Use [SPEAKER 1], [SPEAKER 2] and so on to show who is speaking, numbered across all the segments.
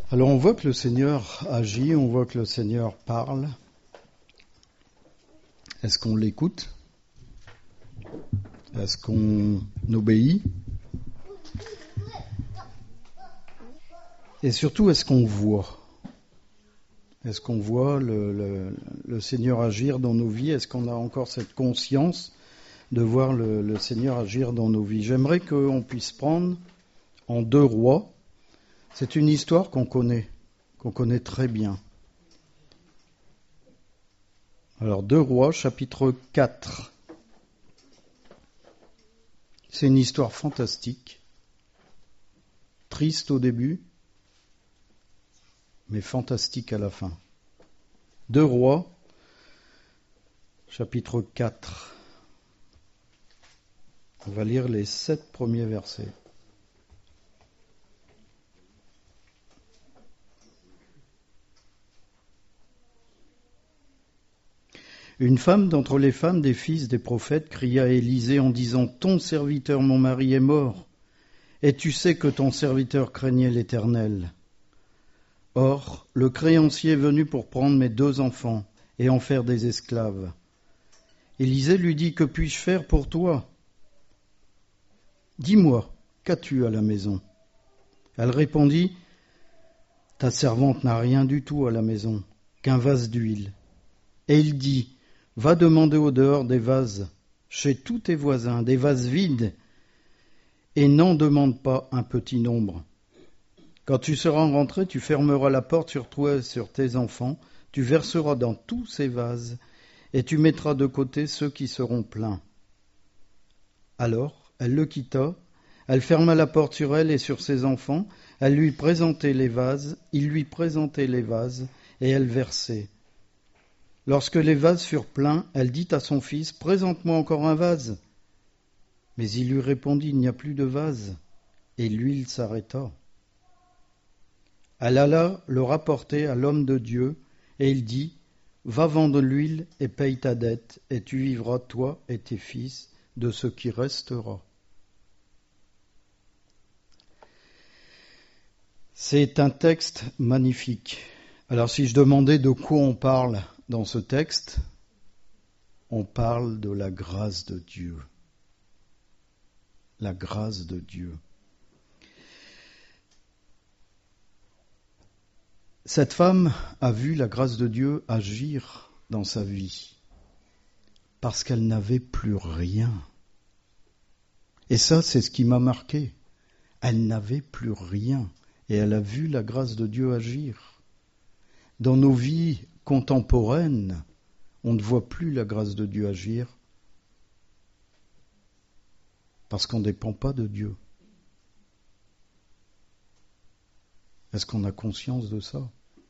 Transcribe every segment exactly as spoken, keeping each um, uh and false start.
[SPEAKER 1] Alors on voit que le Seigneur agit, on voit que le Seigneur parle. Est-ce qu'on l'écoute? Est-ce qu'on obéit? Et surtout, est-ce qu'on voit? Est-ce qu'on voit le, le, le Seigneur agir dans nos vies? Est-ce qu'on a encore cette conscience de voir le, le Seigneur agir dans nos vies? J'aimerais qu'on puisse prendre en Deux Rois. C'est une histoire qu'on connaît, qu'on connaît très bien. Alors, Deux Rois, chapitre quatre. C'est une histoire fantastique, triste au début, mais fantastique à la fin. Deux Rois, chapitre quatre. On va lire les sept premiers versets. Une femme d'entre les femmes des fils des prophètes cria à Élisée en disant « Ton serviteur, mon mari, est mort, et tu sais que ton serviteur craignait l'Éternel. Or, le créancier est venu pour prendre mes deux enfants et en faire des esclaves. Élisée lui dit « Que puis-je faire pour toi ? Dis-moi, qu'as-tu à la maison ?» Elle répondit « Ta servante n'a rien du tout à la maison, qu'un vase d'huile. » Et il dit « Va demander au dehors des vases, chez tous tes voisins, des vases vides, et n'en demande pas un petit nombre. Quand tu seras rentré, tu fermeras la porte sur toi et sur tes enfants, tu verseras dans tous ces vases, et tu mettras de côté ceux qui seront pleins. » Alors, elle le quitta, elle ferma la porte sur elle et sur ses enfants, elle lui présentait les vases, il lui présentait les vases, et elle versait. Lorsque les vases furent pleins, elle dit à son fils « Présente-moi encore un vase. » Mais il lui répondit « Il n'y a plus de vase. » Et l'huile s'arrêta. Elle alla le rapporter à l'homme de Dieu, et il dit « Va vendre l'huile et paye ta dette, et tu vivras, toi et tes fils, de ce qui restera. » C'est un texte magnifique. Alors si je demandais de quoi on parle dans ce texte, on parle de la grâce de Dieu. La grâce de Dieu. Cette femme a vu la grâce de Dieu agir dans sa vie parce qu'elle n'avait plus rien. Et ça, c'est ce qui m'a marqué. Elle n'avait plus rien et elle a vu la grâce de Dieu agir. Dans nos vies contemporaines, on ne voit plus la grâce de Dieu agir parce qu'on ne dépend pas de Dieu. Est-ce qu'on a conscience de ça?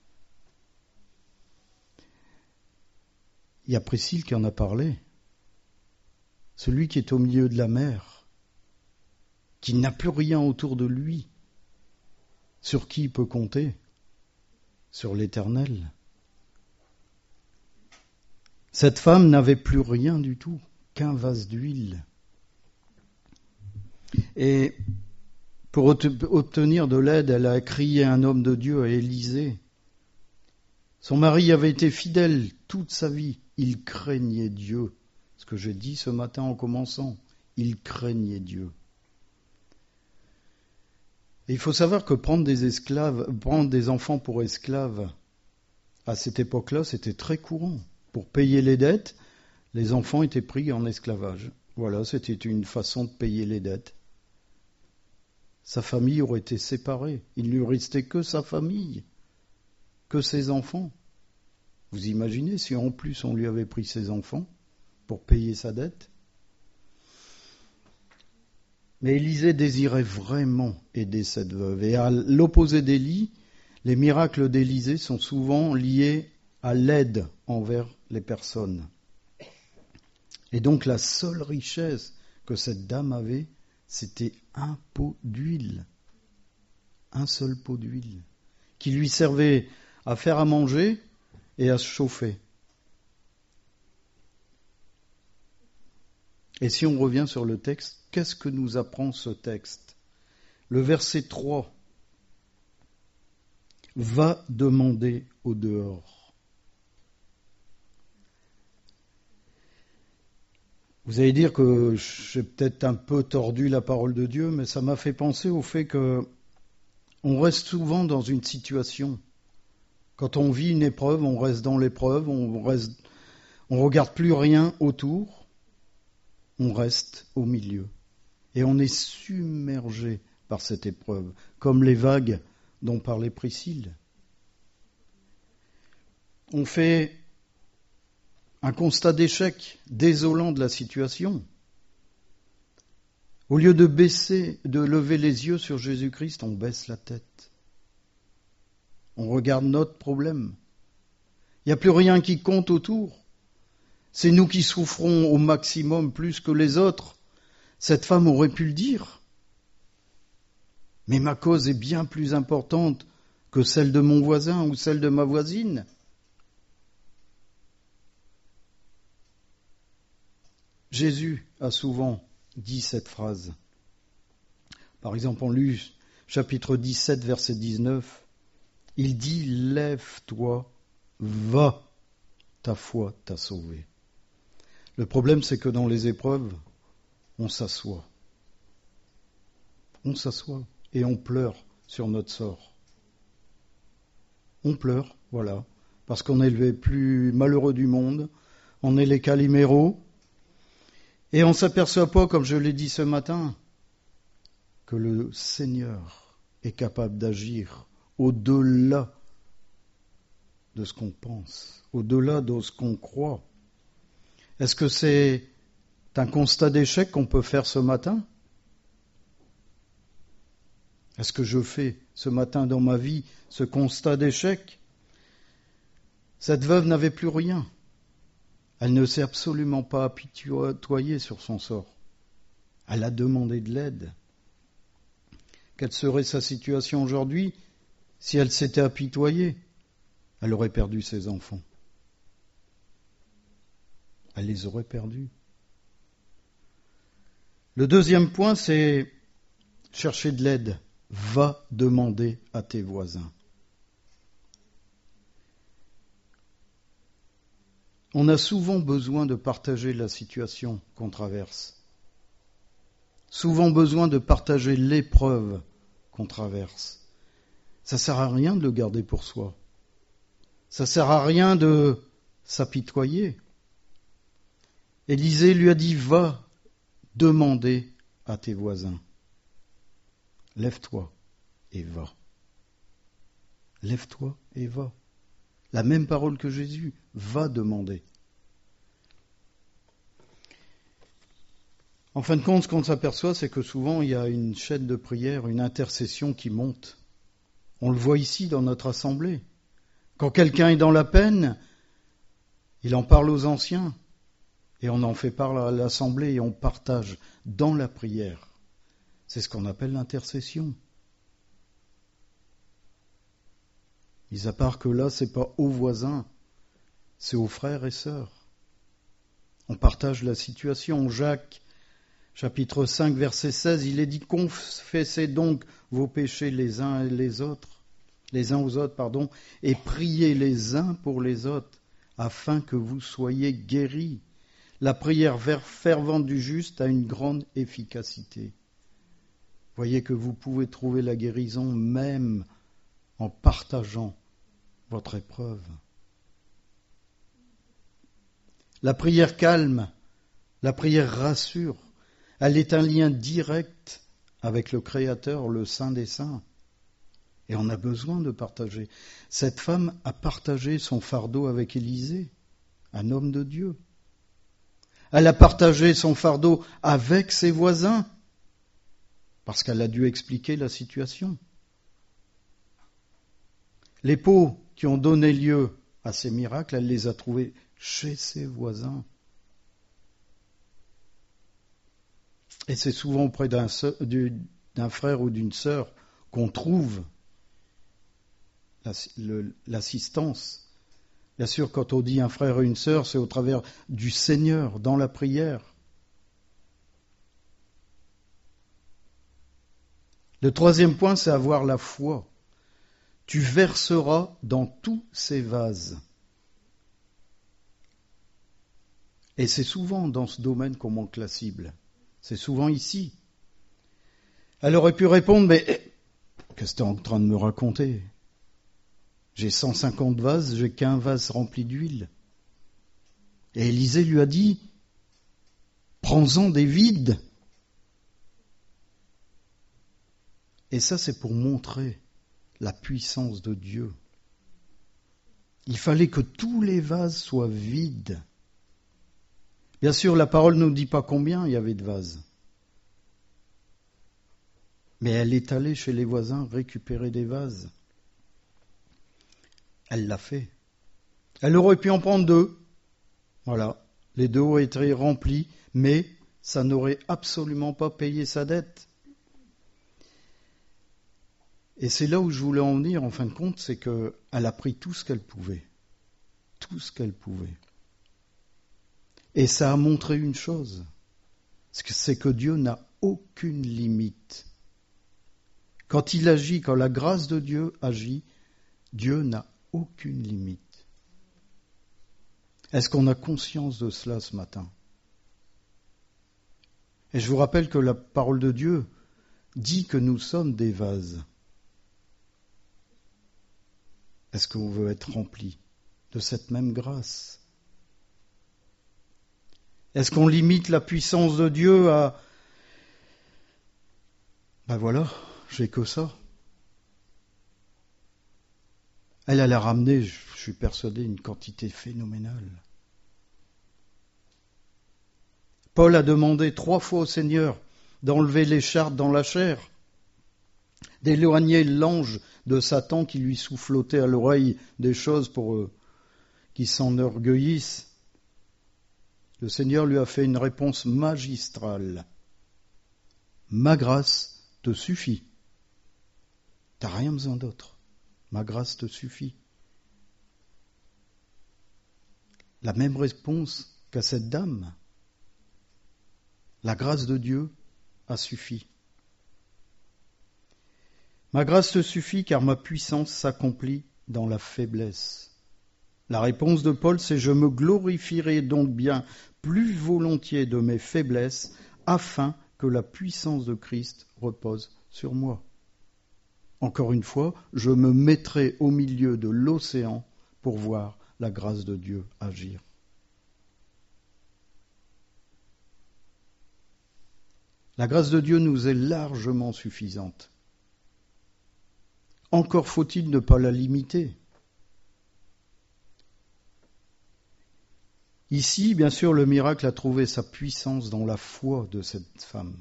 [SPEAKER 1] Il y a Priscille qui en a parlé. Celui qui est au milieu de la mer, qui n'a plus rien autour de lui, sur qui il peut compter? Sur l'Éternel. Cette femme n'avait plus rien du tout, qu'un vase d'huile. Et pour obtenir de l'aide, elle a crié un homme de Dieu à Élisée. Son mari avait été fidèle toute sa vie. Il craignait Dieu. Ce que j'ai dit ce matin en commençant, il craignait Dieu. Et il faut savoir que prendre des esclaves, prendre des enfants pour esclaves, à cette époque-là, c'était très courant. Pour payer les dettes, les enfants étaient pris en esclavage. Voilà, c'était une façon de payer les dettes. Sa famille aurait été séparée. Il ne lui restait que sa famille, que ses enfants. Vous imaginez si en plus on lui avait pris ses enfants pour payer sa dette? Mais Élisée désirait vraiment aider cette veuve. Et à l'opposé d'Élie, les miracles d'Élisée sont souvent liés à l'aide envers les personnes. Et donc la seule richesse que cette dame avait, c'était un pot d'huile. Un seul pot d'huile. Qui lui servait à faire à manger et à se chauffer. Et si on revient sur le texte, qu'est-ce que nous apprend ce texte? Le verset trois. Va demander au dehors. Vous allez dire que j'ai peut-être un peu tordu la parole de Dieu, mais ça m'a fait penser au fait que on reste souvent dans une situation. Quand on vit une épreuve, on reste dans l'épreuve, on reste, on regarde plus rien autour, on reste au milieu. Et on est submergé par cette épreuve, comme les vagues dont parlait Priscille. On fait un constat d'échec désolant de la situation. Au lieu de baisser, de lever les yeux sur Jésus-Christ, on baisse la tête. On regarde notre problème. Il n'y a plus rien qui compte autour. C'est nous qui souffrons au maximum plus que les autres. Cette femme aurait pu le dire. Mais ma cause est bien plus importante que celle de mon voisin ou celle de ma voisine. Jésus a souvent dit cette phrase. Par exemple, on lit chapitre dix-sept, verset dix-neuf. Il dit « Lève-toi, va, ta foi t'a sauvé ». Le problème, c'est que dans les épreuves, on s'assoit. On s'assoit et on pleure sur notre sort. On pleure, voilà, parce qu'on est les plus malheureux du monde, on est les caliméros, et on ne s'aperçoit pas, comme je l'ai dit ce matin, que le Seigneur est capable d'agir au-delà de ce qu'on pense, au-delà de ce qu'on croit. Est-ce que c'est un constat d'échec qu'on peut faire ce matin ? Est-ce que je fais ce matin dans ma vie ce constat d'échec ? Cette veuve n'avait plus rien. Elle ne s'est absolument pas apitoyée sur son sort. Elle a demandé de l'aide. Quelle serait sa situation aujourd'hui si elle s'était apitoyée ? Elle aurait perdu ses enfants. Elle les aurait perdus. Le deuxième point, c'est chercher de l'aide. Va demander à tes voisins. On a souvent besoin de partager la situation qu'on traverse. Souvent besoin de partager l'épreuve qu'on traverse. Ça ne sert à rien de le garder pour soi. Ça ne sert à rien de s'apitoyer. Élisée lui a dit, va demander à tes voisins. Lève-toi et va. Lève-toi et va. La même parole que Jésus, va demander. En fin de compte, ce qu'on s'aperçoit, c'est que souvent, il y a une chaîne de prière, une intercession qui monte. On le voit ici dans notre assemblée. Quand quelqu'un est dans la peine, il en parle aux anciens. Et on en fait part à l'assemblée et on partage dans la prière. C'est ce qu'on appelle l'intercession. Mis à part que là, c'est pas aux voisins, c'est aux frères et sœurs. On partage la situation. Jacques, chapitre cinq, verset seize, il est dit « Confessez donc vos péchés les uns et les autres, les uns aux autres, pardon, et priez les uns pour les autres, afin que vous soyez guéris. La prière fervente du juste a une grande efficacité. » Voyez que vous pouvez trouver la guérison même en partageant votre épreuve. La prière calme, la prière rassure. Elle est un lien direct avec le Créateur, le Saint des Saints. Et on a besoin de partager. Cette femme a partagé son fardeau avec Élisée, un homme de Dieu. Elle a partagé son fardeau avec ses voisins, parce qu'elle a dû expliquer la situation. Les pots qui ont donné lieu à ces miracles, elle les a trouvés chez ses voisins. Et c'est souvent auprès d'un, d'un frère ou d'une sœur qu'on trouve l'assistance. Bien sûr, quand on dit un frère et une sœur, c'est au travers du Seigneur, dans la prière. Le troisième point, c'est avoir la foi. tu verseras dans tous ces vases. Et c'est souvent dans ce domaine qu'on manque la cible. C'est souvent ici. Elle aurait pu répondre, mais qu'est-ce que tu es en train de me raconter ? J'ai cent cinquante vases, j'ai qu'un vase rempli d'huile. Et Élisée lui a dit, prends-en des vides. Et ça, c'est pour montrer la puissance de Dieu. Il fallait que tous les vases soient vides. Bien sûr, la parole ne nous dit pas combien il y avait de vases. Mais elle est allée chez les voisins récupérer des vases. Elle l'a fait. Elle aurait pu en prendre deux. Voilà, les deux auraient été remplis, mais ça n'aurait absolument pas payé sa dette. Et c'est là où je voulais en venir, en fin de compte, c'est qu'elle a pris tout ce qu'elle pouvait. Tout ce qu'elle pouvait. Et ça a montré une chose, c'est que Dieu n'a aucune limite. Quand il agit, quand la grâce de Dieu agit, Dieu n'a aucune limite. Est-ce qu'on a conscience de cela ce matin ? Et je vous rappelle que la parole de Dieu dit que nous sommes des vases. Est-ce qu'on veut être rempli de cette même grâce ? Est-ce qu'on limite la puissance de Dieu à... Ben voilà, j'ai que ça. Elle, elle a ramené, je suis persuadé, une quantité phénoménale. Paul a demandé trois fois au Seigneur d'enlever l'écharpe dans la chair, d'éloigner l'ange de Satan qui lui soufflotait à l'oreille des choses pour eux, qui s'enorgueillissent. Le Seigneur lui a fait une réponse magistrale. Ma grâce te suffit. T'as rien besoin d'autre. Ma grâce te suffit. La même réponse qu'à cette dame. La grâce de Dieu a suffi. Ma grâce te suffit car ma puissance s'accomplit dans la faiblesse. La réponse de Paul, c'est « Je me glorifierai donc bien plus volontiers de mes faiblesses, afin que la puissance de Christ repose sur moi. » Encore une fois, je me mettrai au milieu de l'océan pour voir la grâce de Dieu agir. La grâce de Dieu nous est largement suffisante. Encore faut-il ne pas la limiter. Ici, bien sûr, le miracle a trouvé sa puissance dans la foi de cette femme.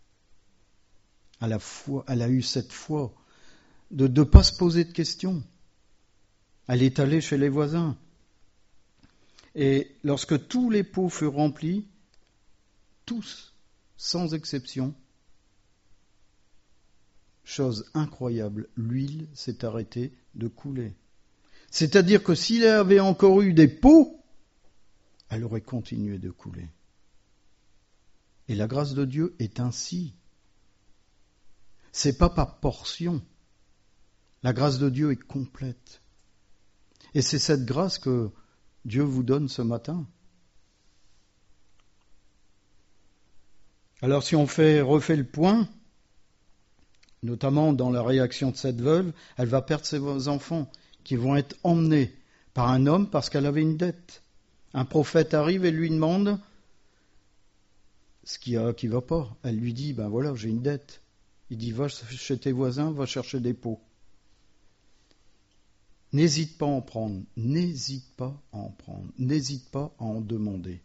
[SPEAKER 1] À la foi, elle a eu cette foi de ne pas se poser de questions. Elle est allée chez les voisins. Et lorsque tous les pots furent remplis, tous, sans exception, chose incroyable, l'huile s'est arrêtée de couler. C'est-à-dire que s'il y avait encore eu des pots, elle aurait continué de couler. Et la grâce de Dieu est ainsi. C'est pas par portion. La grâce de Dieu est complète. Et c'est cette grâce que Dieu vous donne ce matin. Alors si on fait, refait le point, notamment dans la réaction de cette veuve, elle va perdre ses enfants qui vont être emmenés par un homme parce qu'elle avait une dette. Un prophète arrive et lui demande ce qui ne va pas. Elle lui dit, ben voilà, j'ai une dette. Il dit, va chez tes voisins, va chercher des pots. N'hésite pas à en prendre, n'hésite pas à en prendre, n'hésite pas à en demander.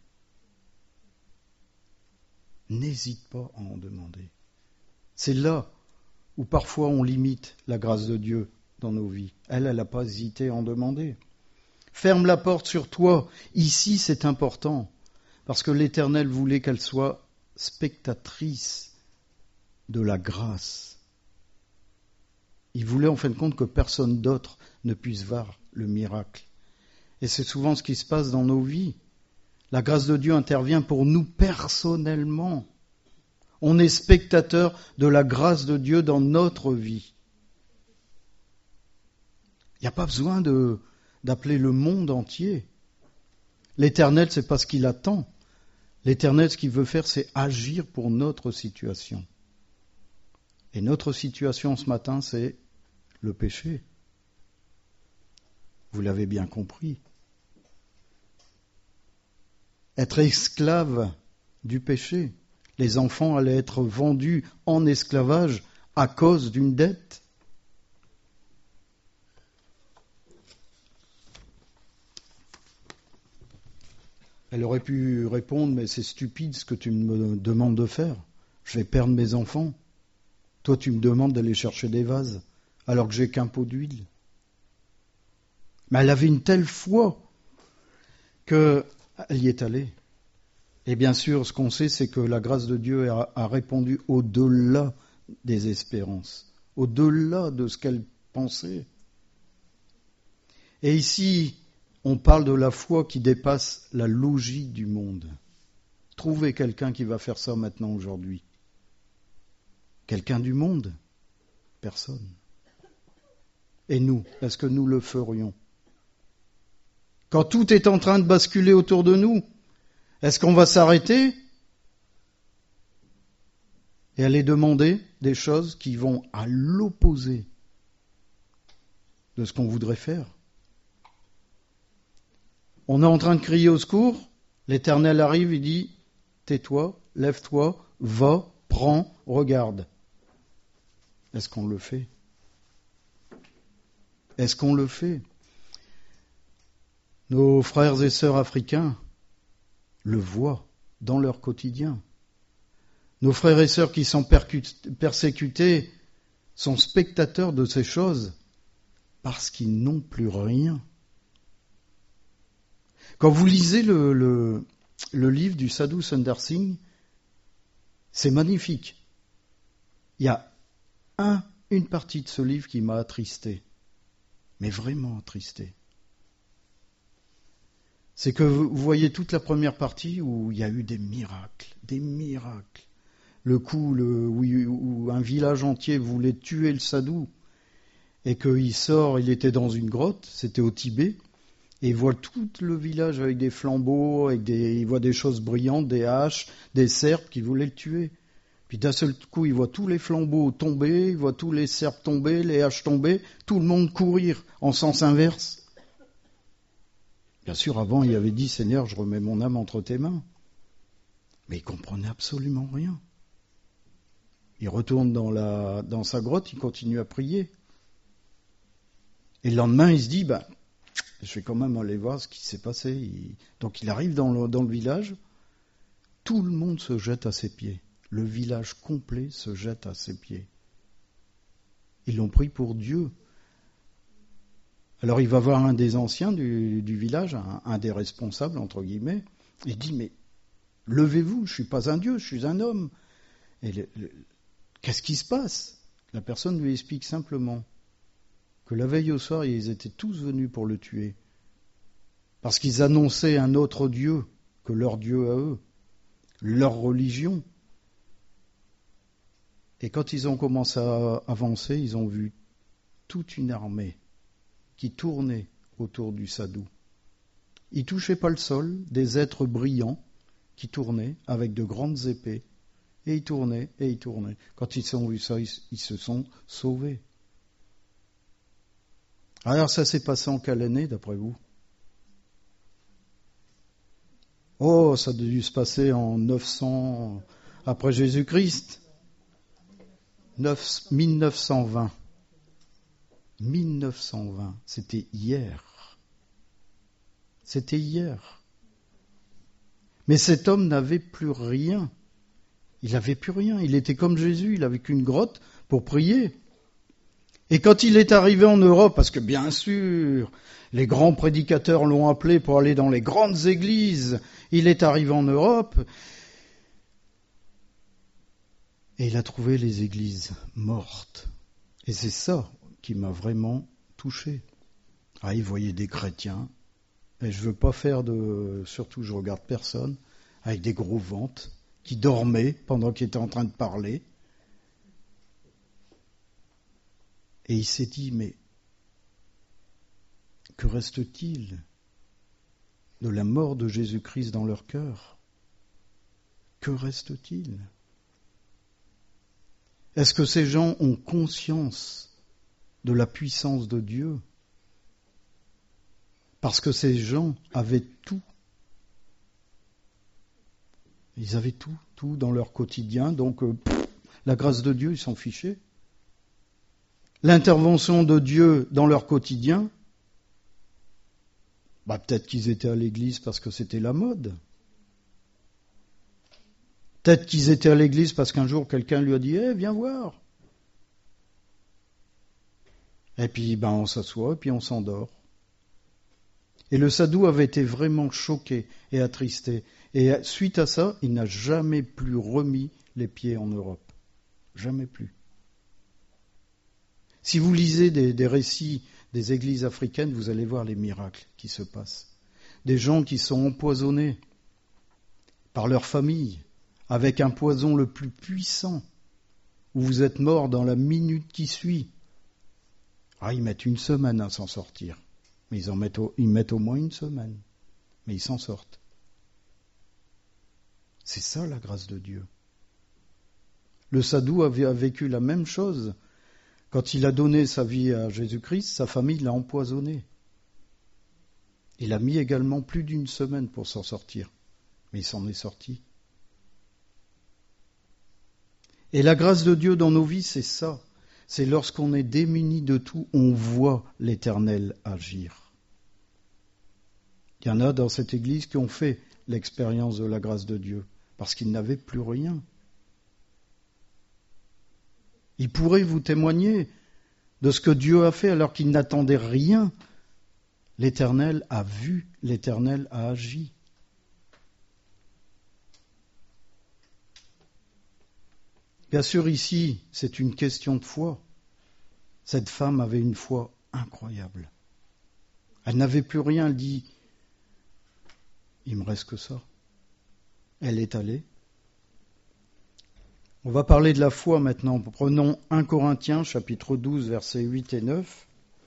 [SPEAKER 1] N'hésite pas à en demander. C'est là où parfois on limite la grâce de Dieu dans nos vies. Elle, elle n'a pas hésité à en demander. Ferme la porte sur toi. Ici, c'est important, parce que l'Éternel voulait qu'elle soit spectatrice de la grâce. Il voulait en fin de compte que personne d'autre ne puisse voir le miracle. Et c'est souvent ce qui se passe dans nos vies. La grâce de Dieu intervient pour nous personnellement. On est spectateur de la grâce de Dieu dans notre vie. Il n'y a pas besoin de, d'appeler le monde entier. L'Éternel, c'est pas ce qu'il attend. L'Éternel, ce qu'il veut faire, c'est agir pour notre situation. Et notre situation ce matin, c'est le péché. Vous l'avez bien compris. Être esclave du péché. Les enfants allaient être vendus en esclavage à cause d'une dette. Elle aurait pu répondre, mais c'est stupide ce que tu me demandes de faire. Je vais perdre mes enfants. Toi, tu me demandes d'aller chercher des vases, alors que j'ai qu'un pot d'huile. Mais elle avait une telle foi qu'elle y est allée. Et bien sûr, ce qu'on sait, c'est que la grâce de Dieu a, a répondu au-delà des espérances, au-delà de ce qu'elle pensait. Et ici, on parle de la foi qui dépasse la logique du monde. Trouvez quelqu'un qui va faire ça maintenant, aujourd'hui. Quelqu'un du monde? Personne. Et nous, est-ce que nous le ferions? Quand tout est en train de basculer autour de nous, est-ce qu'on va s'arrêter et aller demander des choses qui vont à l'opposé de ce qu'on voudrait faire? On est en train de crier au secours, l'Éternel arrive, il dit « Tais-toi, lève-toi, va, prends, regarde ». Est-ce qu'on le fait? Est-ce qu'on le fait? Nos frères et sœurs africains le voient dans leur quotidien. Nos frères et sœurs qui sont persécutés sont spectateurs de ces choses parce qu'ils n'ont plus rien. Quand vous lisez le, le, le livre du Sadhu Sundar Singh, c'est magnifique. Il y a un, une partie de ce livre qui m'a attristé, mais vraiment attristé. C'est que vous voyez toute la première partie où il y a eu des miracles, des miracles. Le coup le, où, où un village entier voulait tuer le sadhu et qu'il sort, il était dans une grotte, c'était au Tibet, et il voit tout le village avec des flambeaux, avec des, il voit des choses brillantes, des haches, des serpes qui voulaient le tuer. Puis d'un seul coup, il voit tous les flambeaux tomber, il voit tous les serpes tomber, les haches tomber, tout le monde courir en sens inverse. Bien sûr, avant, il avait dit, Seigneur, je remets mon âme entre tes mains. Mais il comprenait absolument rien. Il retourne dans, la, dans sa grotte, il continue à prier. Et le lendemain, il se dit, bah, je vais quand même aller voir ce qui s'est passé. Il... Donc il arrive dans le, dans le village, tout le monde se jette à ses pieds. Le village complet se jette à ses pieds. Ils l'ont pris pour Dieu. Alors il va voir un des anciens du, du village, un, un des responsables, entre guillemets. Il dit, mais levez-vous, je ne suis pas un Dieu, je suis un homme. Et le, le, qu'est-ce qui se passe? La personne lui explique simplement que la veille au soir, ils étaient tous venus pour le tuer. Parce qu'ils annonçaient un autre Dieu que leur Dieu à eux, leur religion. Et quand ils ont commencé à avancer, ils ont vu toute une armée qui tournait autour du sadhu. Ils ne touchaient pas le sol, des êtres brillants qui tournaient avec de grandes épées. Et ils tournaient, et ils tournaient. Quand ils ont vu ça, ils, ils se sont sauvés. Alors ça s'est passé en quelle année, d'après vous? Oh, ça a dû se passer en neuf cents après Jésus-Christ. mille neuf cent vingt. mille neuf cent vingt, c'était hier. C'était hier. Mais cet homme n'avait plus rien. Il n'avait plus rien. Il était comme Jésus, il n'avait qu'une grotte pour prier. Et quand il est arrivé en Europe, parce que bien sûr, les grands prédicateurs l'ont appelé pour aller dans les grandes églises, il est arrivé en Europe et il a trouvé les églises mortes. Et c'est ça qui m'a vraiment touché. Ah, il voyait des chrétiens, et je veux pas faire de... Surtout, je regarde personne, avec des gros ventres, qui dormaient pendant qu'il était en train de parler. Et il s'est dit, mais reste-t-il de la mort de Jésus-Christ dans leur cœur? Que reste-t-il? Est-ce que ces gens ont conscience de la puissance de Dieu? Parce que ces gens avaient tout. Ils avaient tout, tout dans leur quotidien, donc euh, pff, la grâce de Dieu, ils s'en fichaient. L'intervention de Dieu dans leur quotidien, bah, peut-être qu'ils étaient à l'église parce que c'était la mode. Peut-être qu'ils étaient à l'église parce qu'un jour quelqu'un lui a dit hey, « viens voir ». Et puis ben, on s'assoit et puis on s'endort. Et le sadou avait été vraiment choqué et attristé. Et suite à ça, il n'a jamais plus remis les pieds en Europe. Jamais plus. Si vous lisez des, des récits des églises africaines, vous allez voir les miracles qui se passent. Des gens qui sont empoisonnés par leur famille, avec un poison le plus puissant, où vous êtes mort dans la minute qui suit. Ah, ils mettent une semaine à s'en sortir. Mais ils, en mettent au, ils mettent au moins une semaine. Mais ils s'en sortent. C'est ça la grâce de Dieu. Le sadou avait a vécu la même chose. Quand il a donné sa vie à Jésus-Christ, sa famille l'a empoisonné. Il a mis également plus d'une semaine pour s'en sortir. Mais il s'en est sorti. Et la grâce de Dieu dans nos vies, c'est ça. C'est lorsqu'on est démuni de tout, on voit l'Éternel agir. Il y en a dans cette église qui ont fait l'expérience de la grâce de Dieu, parce qu'ils n'avaient plus rien. Ils pourraient vous témoigner de ce que Dieu a fait alors qu'ils n'attendaient rien. L'Éternel a vu, l'Éternel a agi. Bien sûr, ici, c'est une question de foi. Cette femme avait une foi incroyable. Elle n'avait plus rien, elle dit, il me reste que ça. Elle est allée. On va parler de la foi maintenant. Prenons un Corinthiens, chapitre douze, versets huit et neuf.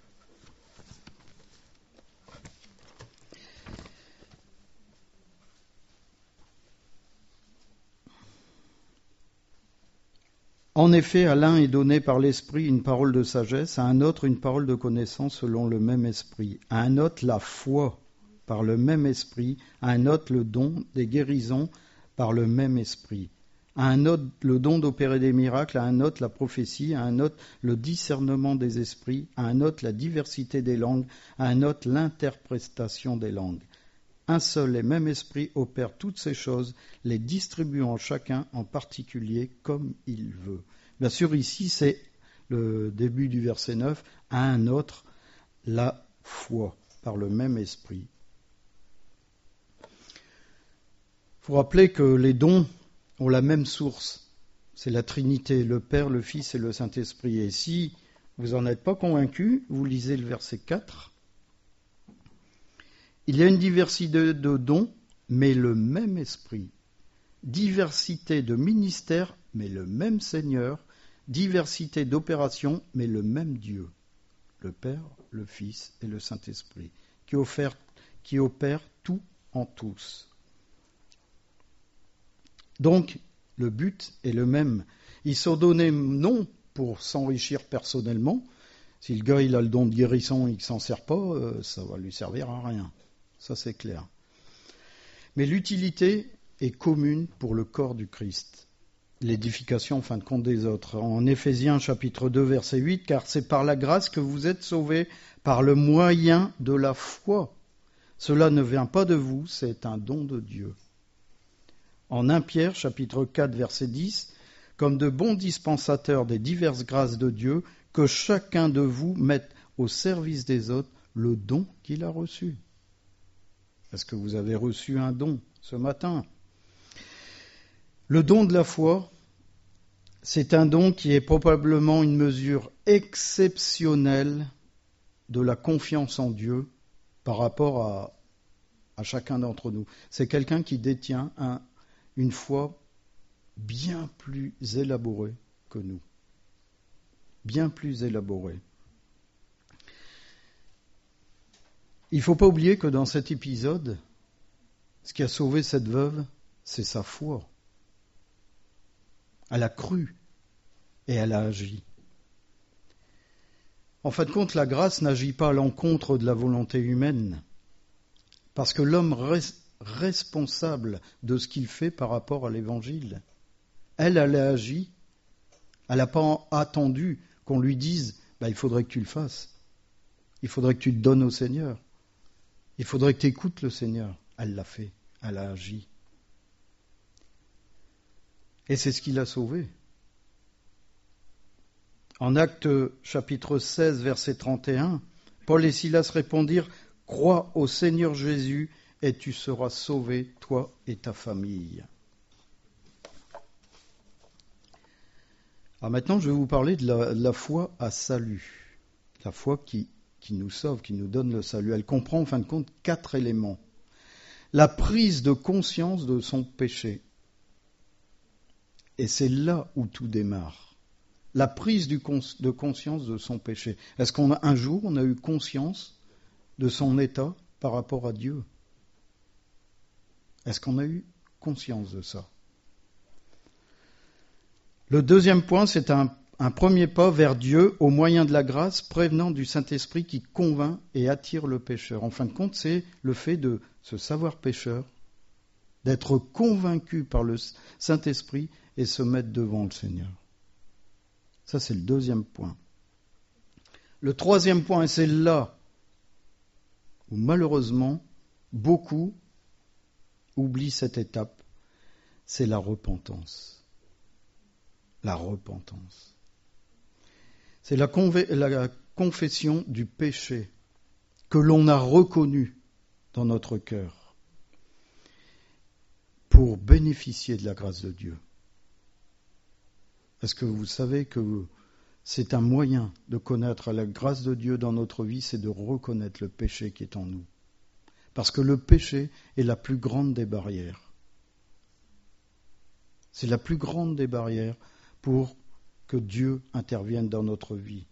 [SPEAKER 1] En effet, à l'un est donné par l'Esprit une parole de sagesse, à un autre une parole de connaissance selon le même Esprit, à un autre la foi par le même Esprit, à un autre le don des guérisons par le même Esprit, à un autre le don d'opérer des miracles, à un autre la prophétie, à un autre le discernement des esprits, à un autre la diversité des langues, à un autre l'interprétation des langues. Un seul et même esprit opère toutes ces choses, les distribuant chacun en particulier comme il veut. Bien sûr, ici, c'est le début du verset neuf, à un autre, la foi, par le même esprit. Il faut rappeler que les dons ont la même source. C'est la Trinité, le Père, le Fils et le Saint-Esprit. Et si vous n'en êtes pas convaincu, vous lisez le verset quatre. Il y a une diversité de dons, mais le même esprit. Diversité de ministères, mais le même Seigneur. Diversité d'opérations, mais le même Dieu. Le Père, le Fils et le Saint-Esprit, qui opère, qui opère tout en tous. Donc, le but est le même. Ils sont donnés non pour s'enrichir personnellement. Si le gars il a le don de guérison et qu'il ne s'en sert pas, euh, ça va lui servir à rien. Ça, c'est clair. Mais l'utilité est commune pour le corps du Christ. L'édification, en fin de compte, des autres. En Éphésiens, chapitre deux, verset huit, « Car c'est par la grâce que vous êtes sauvés, par le moyen de la foi. Cela ne vient pas de vous, c'est un don de Dieu. » En premier Pierre, chapitre quatre, verset dix, « Comme de bons dispensateurs des diverses grâces de Dieu, que chacun de vous mette au service des autres le don qu'il a reçu. » Est-ce que vous avez reçu un don ce matin? Le don de la foi, c'est un don qui est probablement une mesure exceptionnelle de la confiance en Dieu par rapport à, à chacun d'entre nous. C'est quelqu'un qui détient un, une foi bien plus élaborée que nous. Bien plus élaborée. Il ne faut pas oublier que dans cet épisode, ce qui a sauvé cette veuve, c'est sa foi. Elle a cru et elle a agi. En fin de compte, la grâce n'agit pas à l'encontre de la volonté humaine, parce que l'homme reste responsable de ce qu'il fait par rapport à l'Évangile. Elle, elle a agi, elle n'a pas attendu qu'on lui dise bah, « il faudrait que tu le fasses, il faudrait que tu te donnes au Seigneur, il faudrait que tu écoutes le Seigneur ». Elle l'a fait, elle a agi. Et c'est ce qui l'a sauvée. En Actes chapitre seize, verset trente et un, Paul et Silas répondirent « Crois au Seigneur Jésus et tu seras sauvé, toi et ta famille. » Alors maintenant, je vais vous parler de la, de la foi à salut. La foi qui, qui nous sauve, qui nous donne le salut. Elle comprend en fin de compte quatre éléments. La prise de conscience de son péché. Et c'est là où tout démarre. La prise du cons- de conscience de son péché. Est-ce qu'on a un jour, on a eu conscience de son état par rapport à Dieu? Est-ce qu'on a eu conscience de ça? Le deuxième point, c'est un, un premier pas vers Dieu au moyen de la grâce prévenant du Saint-Esprit qui convainc et attire le pécheur. En fin de compte, c'est le fait de se savoir pécheur, d'être convaincu par le Saint-Esprit et se mettre devant le Seigneur. Ça, c'est le deuxième point. Le troisième point, et c'est là où malheureusement beaucoup oublient cette étape, c'est la repentance. La repentance. C'est la, conv- la confession du péché que l'on a reconnu dans notre cœur pour bénéficier de la grâce de Dieu. Est-ce que vous savez que c'est un moyen de connaître la grâce de Dieu dans notre vie, c'est de reconnaître le péché qui est en nous. Parce que le péché est la plus grande des barrières. C'est la plus grande des barrières pour que Dieu intervienne dans notre vie.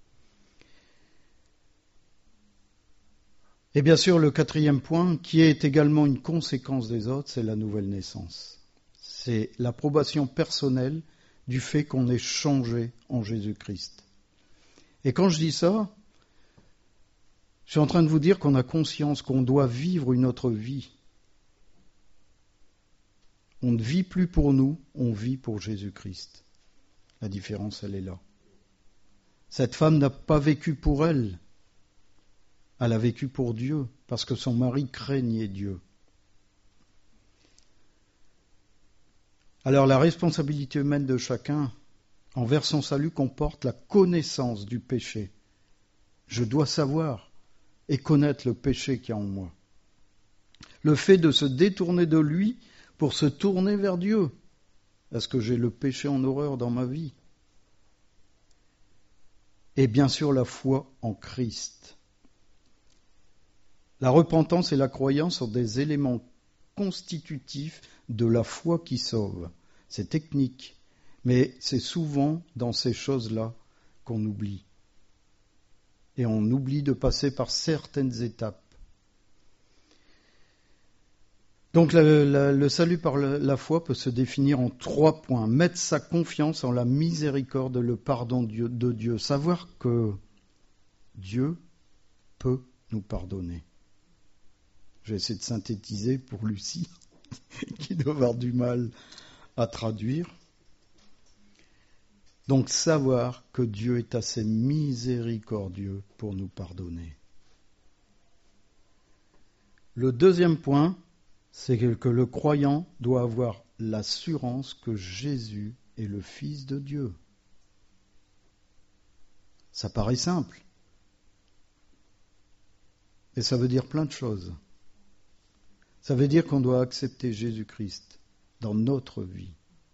[SPEAKER 1] Et bien sûr, le quatrième point, qui est également une conséquence des autres, c'est la nouvelle naissance. C'est l'approbation personnelle du fait qu'on est changé en Jésus-Christ. Et quand je dis ça, je suis en train de vous dire qu'on a conscience qu'on doit vivre une autre vie. On ne vit plus pour nous, on vit pour Jésus-Christ. La différence, elle est là. Cette femme n'a pas vécu pour elle. Elle a vécu pour Dieu, parce que son mari craignait Dieu. Alors la responsabilité humaine de chacun envers son salut comporte la connaissance du péché. Je dois savoir et connaître le péché qui est en moi. Le fait de se détourner de lui pour se tourner vers Dieu. Est-ce que j'ai le péché en horreur dans ma vie? Et bien sûr la foi en Christ. La repentance et la croyance sont des éléments constitutifs de la foi qui sauve. C'est technique, mais c'est souvent dans ces choses-là qu'on oublie. Et on oublie de passer par certaines étapes. Donc le, le, le salut par le, la foi peut se définir en trois points. Mettre sa confiance en la miséricorde, le pardon de Dieu, de Dieu. Savoir que Dieu peut nous pardonner. Je vais essayer de synthétiser pour Lucie, qui doit avoir du mal à traduire. Donc savoir que Dieu est assez miséricordieux pour nous pardonner. Le deuxième point, c'est que le croyant doit avoir l'assurance que Jésus est le Fils de Dieu. Ça paraît simple. Et ça veut dire plein de choses. Ça veut dire qu'on doit accepter Jésus-Christ dans notre vie.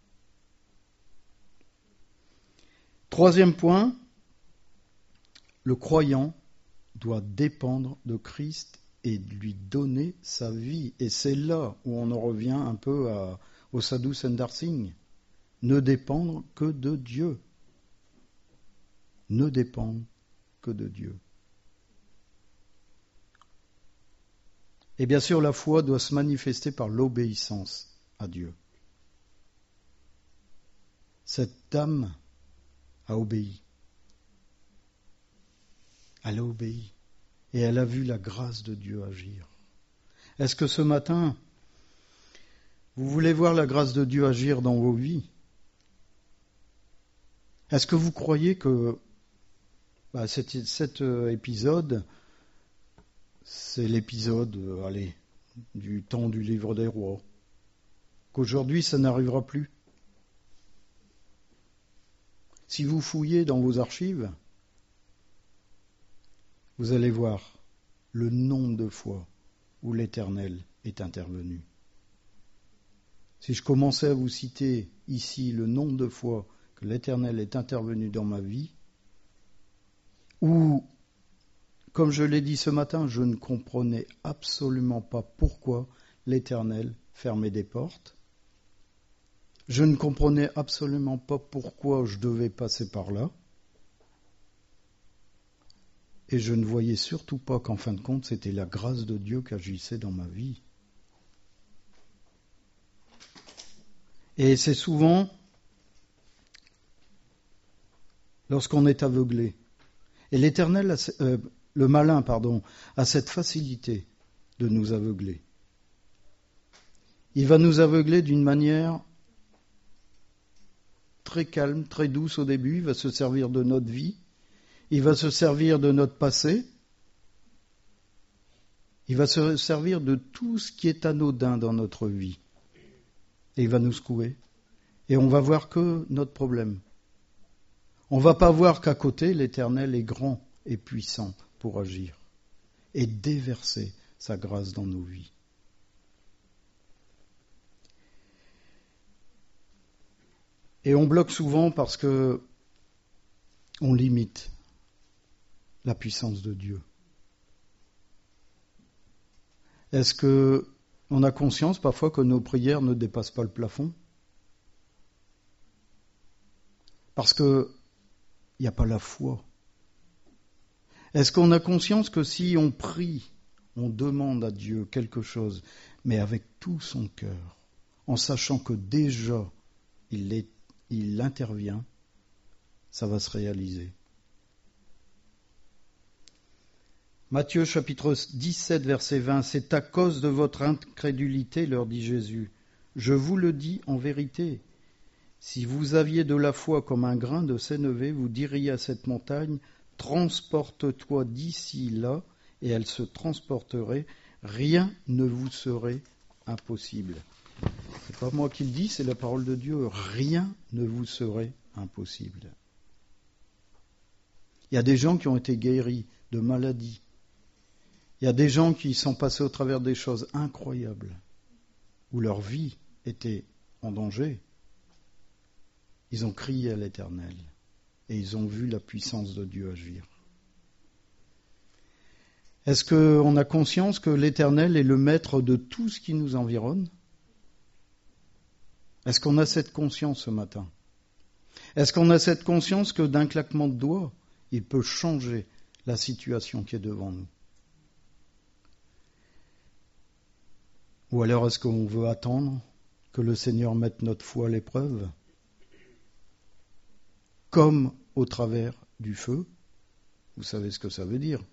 [SPEAKER 1] Troisième point, le croyant doit dépendre de Christ et lui donner sa vie. Et c'est là où on en revient un peu à, au Sadhu Sendarsingh. Ne dépendre que de Dieu. Ne dépendre que de Dieu. Et bien sûr, la foi doit se manifester par l'obéissance à Dieu. Cette dame a obéi. Elle a obéi. Et elle a vu la grâce de Dieu agir. Est-ce que ce matin, vous voulez voir la grâce de Dieu agir dans vos vies? Est-ce que vous croyez que bah, cet, cet euh, épisode, c'est l'épisode, euh, allez, du temps du livre des rois, qu'aujourd'hui ça n'arrivera plus? Si vous fouillez dans vos archives, vous allez voir le nombre de fois où l'Éternel est intervenu. Si je commençais à vous citer ici le nombre de fois que l'Éternel est intervenu dans ma vie, ou, comme je l'ai dit ce matin, je ne comprenais absolument pas pourquoi l'Éternel fermait des portes, je ne comprenais absolument pas pourquoi je devais passer par là, et je ne voyais surtout pas qu'en fin de compte, c'était la grâce de Dieu qui agissait dans ma vie. Et c'est souvent, lorsqu'on est aveuglé, et l'Éternel, euh, le malin, pardon, a cette facilité de nous aveugler. Il va nous aveugler d'une manière très calme, très douce au début, il va se servir de notre vie, il va se servir de notre passé, il va se servir de tout ce qui est anodin dans notre vie. Et il va nous secouer. Et on va voir que notre problème. On ne va pas voir qu'à côté, l'Éternel est grand et puissant pour agir et déverser sa grâce dans nos vies. Et on bloque souvent parce que on limite la puissance de Dieu. Est-ce que on a conscience parfois que nos prières ne dépassent pas le plafond? Parce qu'il n'y a pas la foi. Est-ce qu'on a conscience que si on prie, on demande à Dieu quelque chose, mais avec tout son cœur, en sachant que déjà il, est, il intervient, ça va se réaliser? Matthieu chapitre dix-sept, verset vingt, « C'est à cause de votre incrédulité, leur dit Jésus. Je vous le dis en vérité. Si vous aviez de la foi comme un grain de sénévé, vous diriez à cette montagne, transporte-toi d'ici là, et elle se transporterait. Rien ne vous serait impossible. » C'est pas moi qui le dis, c'est la parole de Dieu. Rien ne vous serait impossible. Il y a des gens qui ont été guéris de maladies. Il y a des gens qui sont passés au travers des choses incroyables, où leur vie était en danger. Ils ont crié à l'Éternel et ils ont vu la puissance de Dieu agir. Est-ce qu'on a conscience que l'Éternel est le maître de tout ce qui nous environne? Est-ce qu'on a cette conscience ce matin? Est-ce qu'on a cette conscience que d'un claquement de doigts, il peut changer la situation qui est devant nous? Ou alors est-ce qu'on veut attendre que le Seigneur mette notre foi à l'épreuve? Comme au travers du feu. Vous savez ce que ça veut dire.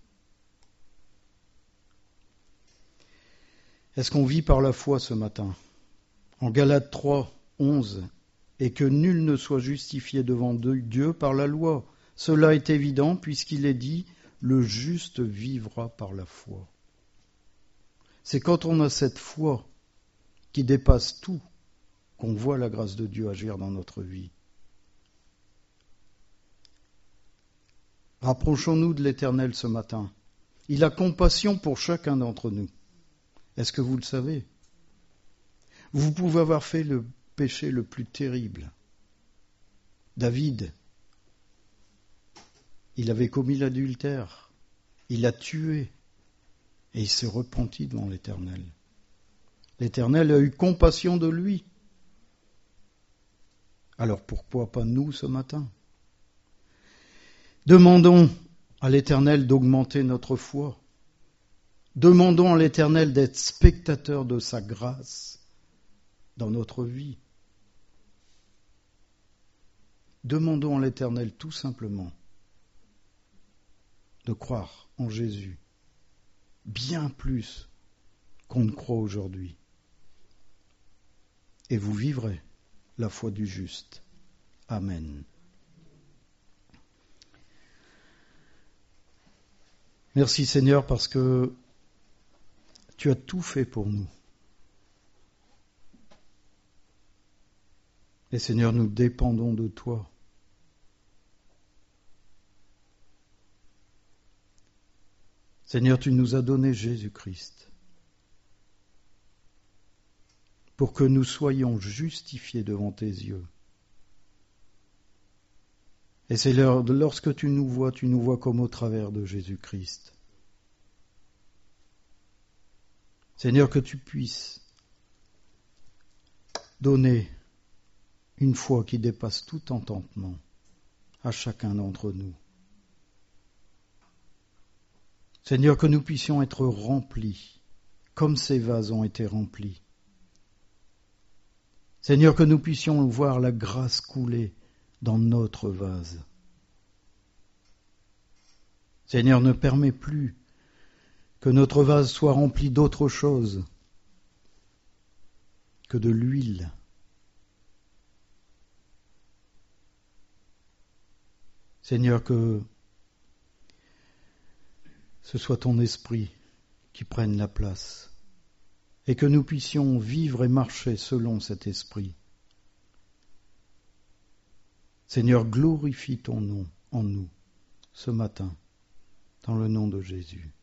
[SPEAKER 1] Est-ce qu'on vit par la foi ce matin? En Galates trois, onze, « Et que nul ne soit justifié devant Dieu par la loi. Cela est évident puisqu'il est dit, le juste vivra par la foi. » C'est quand on a cette foi qui dépasse tout qu'on voit la grâce de Dieu agir dans notre vie. Rapprochons-nous de l'Éternel ce matin. Il a compassion pour chacun d'entre nous. Est-ce que vous le savez? Vous pouvez avoir fait le péché le plus terrible. David, il avait commis l'adultère, il a tué, et il s'est repenti devant l'Éternel. L'Éternel a eu compassion de lui. Alors pourquoi pas nous ce matin? Demandons à l'Éternel d'augmenter notre foi. Demandons à l'Éternel d'être spectateur de sa grâce dans notre vie. Demandons à l'Éternel tout simplement de croire en Jésus bien plus qu'on ne croit aujourd'hui. Et vous vivrez la foi du juste. Amen. Merci Seigneur parce que tu as tout fait pour nous. Et Seigneur, nous dépendons de toi. Seigneur, tu nous as donné Jésus-Christ pour que nous soyons justifiés devant tes yeux. Et c'est lorsque tu nous vois, tu nous vois comme au travers de Jésus-Christ. Seigneur, que tu puisses donner une foi qui dépasse tout entendement à chacun d'entre nous. Seigneur, que nous puissions être remplis comme ces vases ont été remplis. Seigneur, que nous puissions voir la grâce couler dans notre vase. Seigneur, ne permets plus que notre vase soit rempli d'autre chose que de l'huile. Seigneur, que ce soit ton esprit qui prenne la place et que nous puissions vivre et marcher selon cet esprit. Seigneur, glorifie ton nom en nous ce matin, dans le nom de Jésus.